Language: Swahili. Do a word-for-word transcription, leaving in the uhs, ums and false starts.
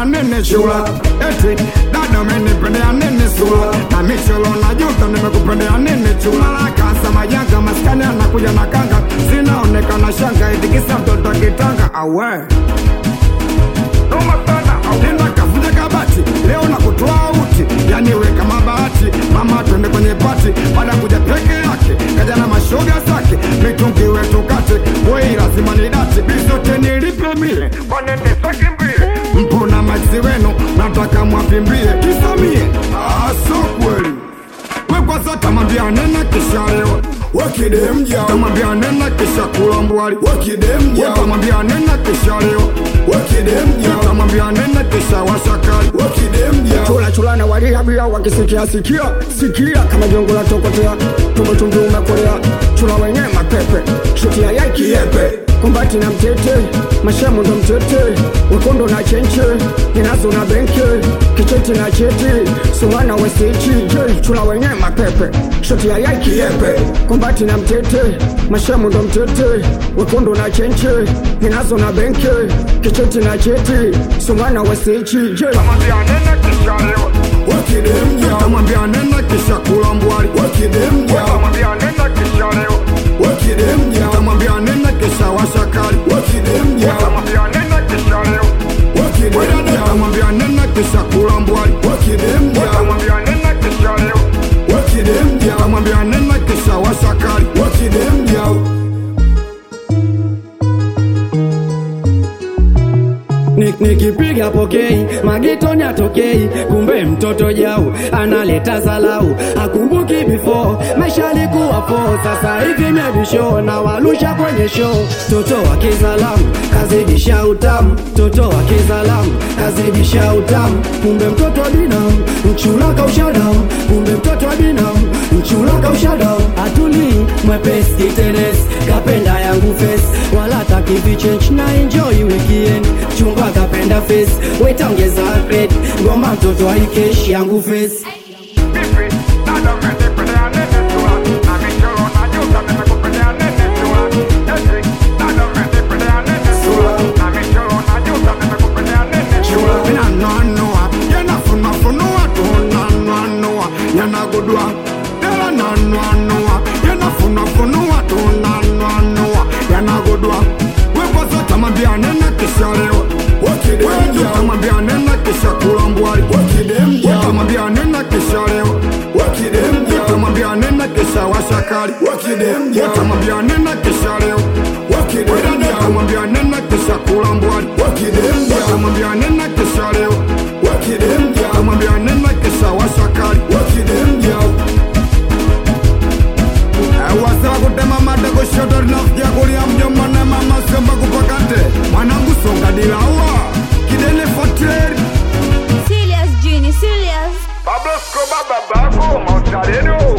nini chula? Eti dada umenipendea nini sula? Na michelo na juta nimekupendea nini chula? Kasa majanga maskani anakuja na kanga, zinaonekana shanga eti kisa mtoto kitanga. Awe Noma sana, nenda kavuja kabati, leo na kutoa uti, yani weka mabati, mama twende kwenye pati, baada kuja peke yake, kaja na mashoga zake, mitungi wetu kate, wei lazima ni dati, bisote nilipe mile, kwa nende saki mbile, mpuna maxi wenu, nataka mwapimbie, kisamie, aso kweli, wekwa sata mambia nena kisha leo, wakide mjao, tamambia nena kisha kulambwali, wakide mjao, tamambia nena kisha leo, wakide mjao, tamambia nena kisha washakali, wakide mjao. Chula chula na walia bila wakisikia sikia, sikia kama jongo la tokotea, tumbo tumbo umekolea, chula wenye mapepe, shuti ya yaki yepe, kumbati na mtete, mashamo ndo mtete, wekondo na chenche, ninazo na benke, kicheti na cheti, sumana westichi, chula wenye mapepe, shuti ya yaki yepe, kumbati na mtete, mashamo ndo mtete, wekondo na chenche, ninazo na benke, kicheti na cheti, sumana westichi, tamambia nena kisha leo, wakide mjao, tamambia nena kisha kulambwali, wakide mjao, tamambia nena kisha leo, wakide mjao, tamambia nena kisha washakali, wakide mjao, tamambia nena kisha leo, wakide mjao, tamambia nena kisha kulambwali, wakide mjao, tamambia nena kisha leo, wakide mjao, tamambia nena kisha washakali, wakide mjao. Nikipiga pokei, magitoni atokei, kumbe mtoto jau, analeta salau, akumbuki before, maisha likuwa po, sasa hivi mebisho, na walusha kwenye show, toto wa kizalamu, kazidisha utamu, toto wa kizalamu, kazidisha utamu, kumbe mtoto wa binamu, mchula kaushadamu, kumbe mtoto wa binamu, mchula kaushadamu, atuli, mwepesi, itenes, kapenda yangu face, wala takivi change, na enjoy weekend, chumba kapenda face, wetangeza red, ngoma mtoto wa ikeshi yangu face. Bibi, dada umenipendea nini chula? Na michoro na juta nimekupendea nini chula? Eti, dada umenipendea nini chula? Na michoro na juta nimekupendea nini chula? Mina nanua, yana funua funua tu nanua, yana gudua, yana nanua, yana funua funua tu nanua, yana gudua, wepo zote mambia nena kisha leo, wakide mjao, tamambia nena kisha kulambwali, wakide mjao, tamambia nena kisha leo, wakide mjao, tamambia nena kisha washakali, wakide mjao, tamambia nena kisha leo, wakide mjao, tamambia nena kisha kulambwali, wakide mjao, tamambia nena kisha leo, wakide mjao, tamambia nena kisha washakali, wakide mjao. Wasa kutema mate kushoto rinafikia kulia mjomba na mama sema kupakate, mwanangu songa dilawa, kidele fateri Serious Genie, serious Pablo Escobar babako, Mount Areno.